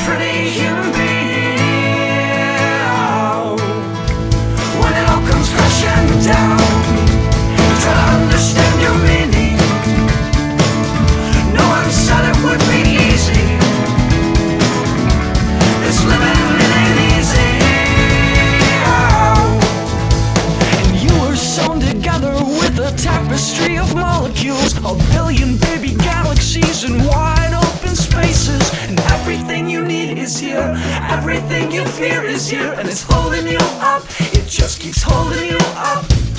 pretty human being. When it all comes crashing down, try to understand your meaning. No one said it would be easy. This living, it ain't easy. And you were sewn together with a tapestry of molecules, a billion baby galaxies and wide open spaces. And everything you need is here, everything you fear is here, and it's holding you up, it just keeps holding you up.